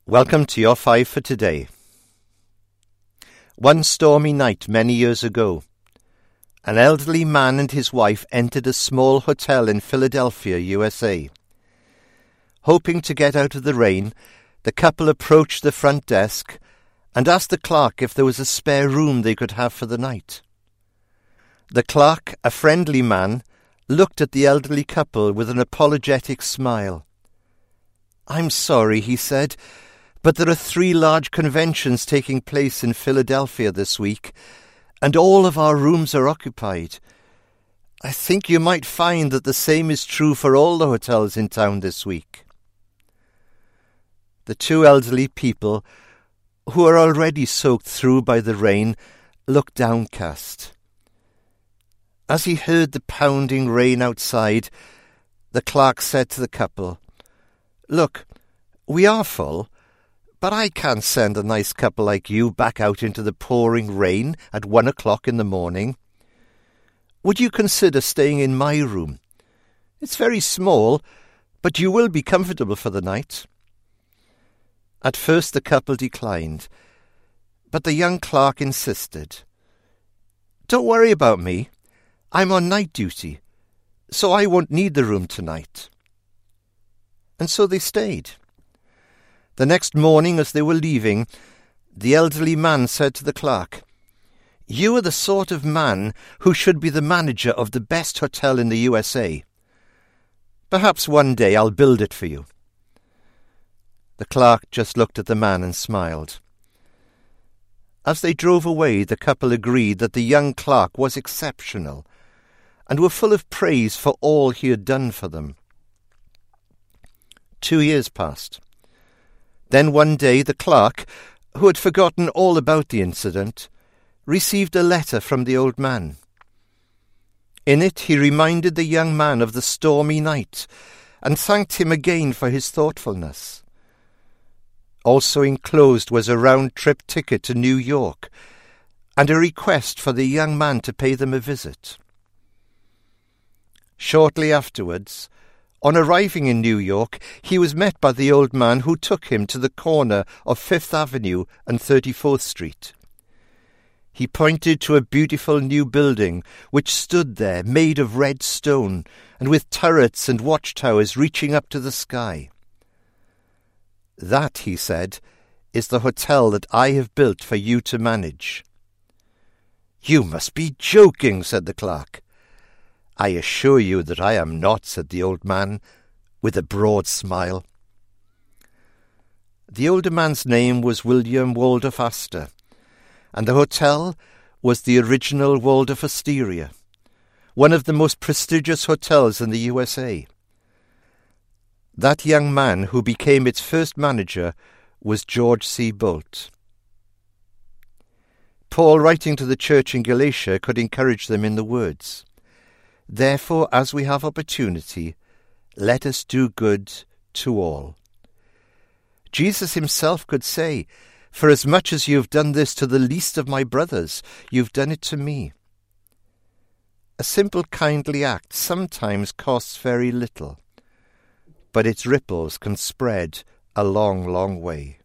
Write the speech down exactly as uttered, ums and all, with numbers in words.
Welcome to your five for today. One stormy night many years ago, an elderly man and his wife entered a small hotel in Philadelphia, U S A. Hoping to get out of the rain, the couple approached the front desk and asked the clerk if there was a spare room they could have for the night. The clerk, a friendly man, looked at the elderly couple with an apologetic smile. "I'm sorry," he said, "but there are three large conventions taking place in Philadelphia this week, and all of our rooms are occupied. I think you might find that the same is true for all the hotels in town this week." The two elderly people, who are already soaked through by the rain, looked downcast. As he heard the pounding rain outside, the clerk said to the couple, "Look, we are full, but I can't send a nice couple like you back out into the pouring rain at one o'clock in the morning. Would you consider staying in my room? It's very small, but you will be comfortable for the night." At first the couple declined, but the young clerk insisted. "Don't worry about me. I'm on night duty, so I won't need the room tonight." And so they stayed. The next morning, as they were leaving, the elderly man said to the clerk, "You are the sort of man who should be the manager of the best hotel in the U S A. Perhaps one day I'll build it for you." The clerk just looked at the man and smiled. As they drove away, the couple agreed that the young clerk was exceptional and were full of praise for all he had done for them. Two years passed. Then one day the clerk, who had forgotten all about the incident, received a letter from the old man. In it he reminded the young man of the stormy night and thanked him again for his thoughtfulness. Also enclosed was a round-trip ticket to New York and a request for the young man to pay them a visit. Shortly afterwards, on arriving in New York, he was met by the old man who took him to the corner of Fifth Avenue and thirty-fourth Street. He pointed to a beautiful new building which stood there, made of red stone, and with turrets and watchtowers reaching up to the sky. "That," he said, "is the hotel that I have built for you to manage." "You must be joking," said the clerk. "I assure you that I am not," said the old man, with a broad smile. The older man's name was William Waldorf Astor, and the hotel was the original Waldorf Astoria, one of the most prestigious hotels in the U S A. That young man who became its first manager was George C. Bolt. Paul, writing to the church in Galatia, could encourage them in the words, "Therefore, as we have opportunity, let us do good to all." Jesus himself could say, "For as much as you have done this to the least of my brothers, you've done it to me." A simple kindly act sometimes costs very little, but its ripples can spread a long, long way.